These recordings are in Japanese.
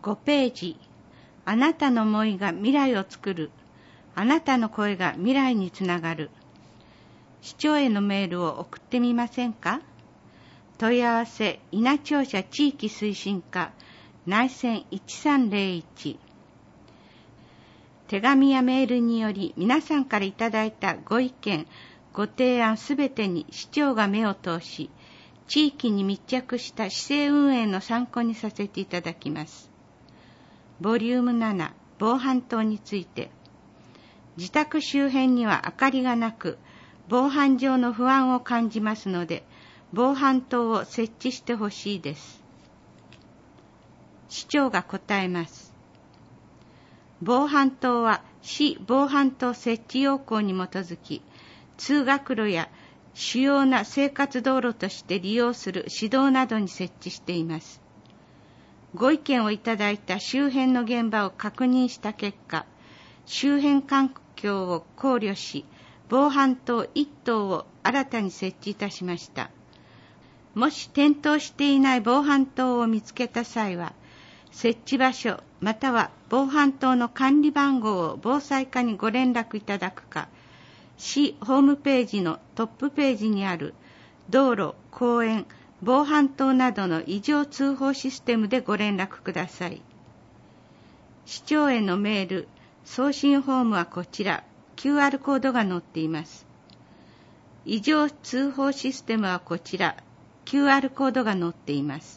5ページ。あなたの思いが未来を作る。あなたの声が未来につながる。市長へのメールを送ってみませんか？問い合わせ、稲庁舎地域推進課、内線1301。手紙やメールにより皆さんからいただいたご意見、ご提案すべてに市長が目を通し、地域に密着した市政運営の参考にさせていただきます。ボリューム7、防犯灯について。自宅周辺には明かりがなく、防犯上の不安を感じますので、防犯灯を設置してほしいです。市長が答えます。防犯灯は市防犯灯設置要項に基づき、通学路や主要な生活道路として利用する市道などに設置しています。ご意見をいただいた周辺の現場を確認した結果、周辺環境を考慮し、防犯灯1灯を新たに設置いたしました。もし点灯していない防犯灯を見つけた際は、設置場所または防犯灯の管理番号を防災課にご連絡いただくか、市ホームページのトップページにある道路、公園、防犯灯などの異常通報システムでご連絡ください。市長へのメール、送信フォームはこちら、QR コードが載っています。異常通報システムはこちら、QR コードが載っています。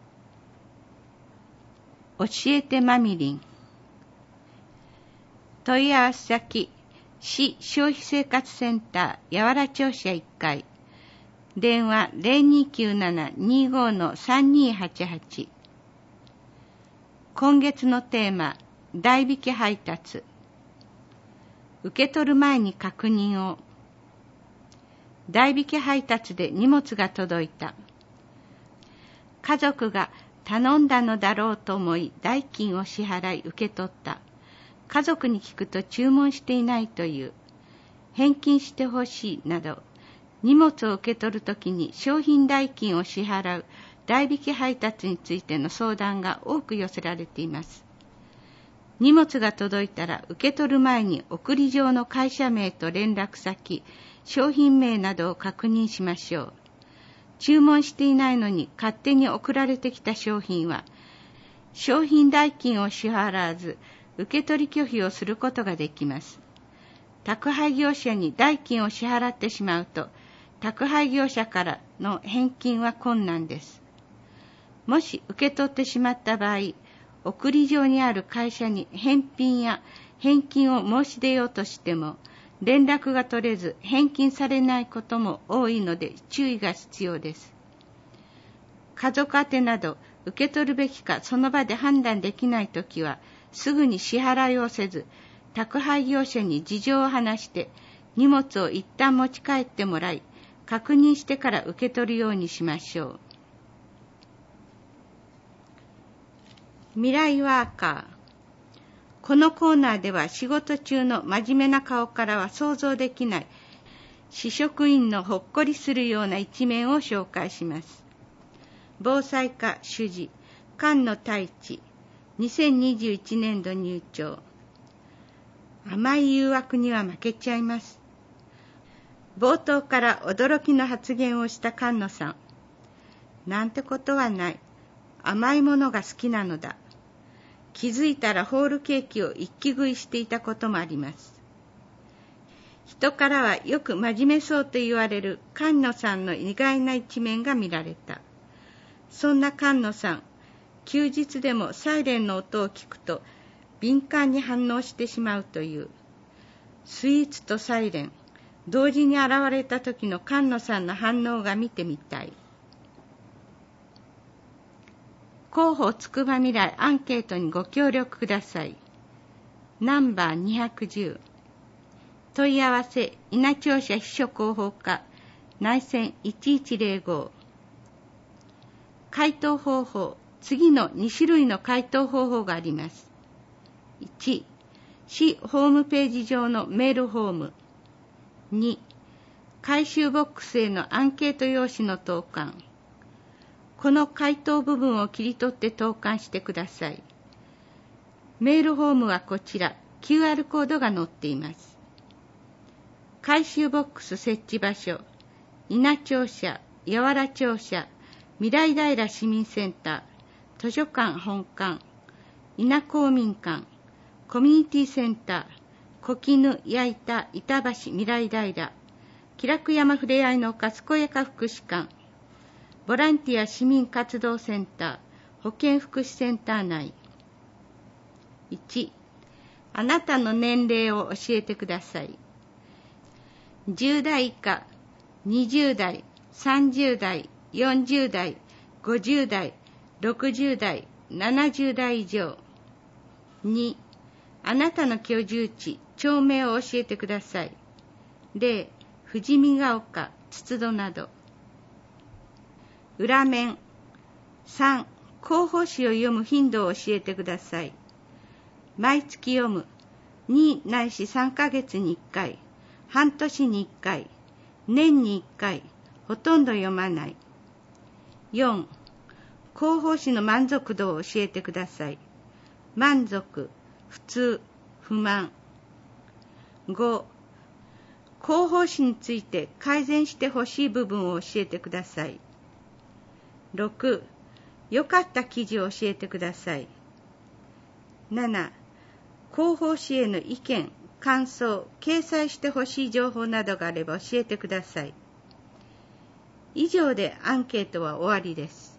教えてまみりん。問い合わせ先、市消費生活センター、八原庁舎1階。電話 0297-25-3288。今月のテーマ、代引き配達。受け取る前に確認を。代引き配達で荷物が届いた。家族が頼んだのだろうと思い代金を支払い受け取った。家族に聞くと注文していないという。返金してほしいなど、荷物を受け取るときに商品代金を支払う代引き配達についての相談が多く寄せられています。荷物が届いたら受け取る前に送り状の会社名と連絡先、商品名などを確認しましょう。注文していないのに勝手に送られてきた商品は、商品代金を支払わず受け取り拒否をすることができます。宅配業者に代金を支払ってしまうと、宅配業者からの返金は困難です。もし受け取ってしまった場合、送り状にある会社に返品や返金を申し出ようとしても、連絡が取れず返金されないことも多いので注意が必要です。家族宛てなど受け取るべきかその場で判断できないときは、すぐに支払いをせず、宅配業者に事情を話して荷物を一旦持ち帰ってもらい、確認してから受け取るようにしましょう。未来ワーカー。このコーナーでは仕事中の真面目な顔からは想像できない市職員のほっこりするような一面を紹介します。防災課主事、菅野太一、2021年度入庁。甘い誘惑には負けちゃいます。冒頭から驚きの発言をした菅野さん。なんてことはない。甘いものが好きなのだ。気づいたらホールケーキを一気食いしていたこともあります。人からはよく真面目そうと言われる菅野さんの意外な一面が見られた。そんな菅野さん、休日でもサイレンの音を聞くと敏感に反応してしまうという。スイーツとサイレン、同時に現れた時の菅野さんの反応が見てみたい。広報つくば未来アンケートにご協力ください。ナンバー210。問い合わせ、稲庁舎秘書広報課、内線1105。回答方法、次の2種類の回答方法があります。1、市ホームページ上のメールフォーム。2、回収ボックスへのアンケート用紙の投函。この回答部分を切り取って投函してください。 メールフォームはこちら、QR コードが載っています。回収ボックス設置場所、稲庁舎、八原庁舎、未来平市民センター、図書館本館、稲公民館、コミュニティセンター、小絹矢板板橋未来平、気楽山ふれあいの丘健やか福祉館、ボランティア市民活動センター、保健福祉センター内。1、あなたの年齢を教えてください。10代以下、20代、30代、40代、50代、60代、70代以上。2、あなたの居住地、町名を教えてください。例、富士見ヶ丘、筒戸など。裏面。3、広報誌を読む頻度を教えてください。毎月読む。2ないし3ヶ月に1回、半年に1回、年に1回、ほとんど読まない。4、広報誌の満足度を教えてください。満足、普通、不満。5、広報誌について改善してほしい部分を教えてください。6、良かった記事を教えてください。7、広報誌への意見、感想、掲載してほしい情報などがあれば教えてください。以上でアンケートは終わりです。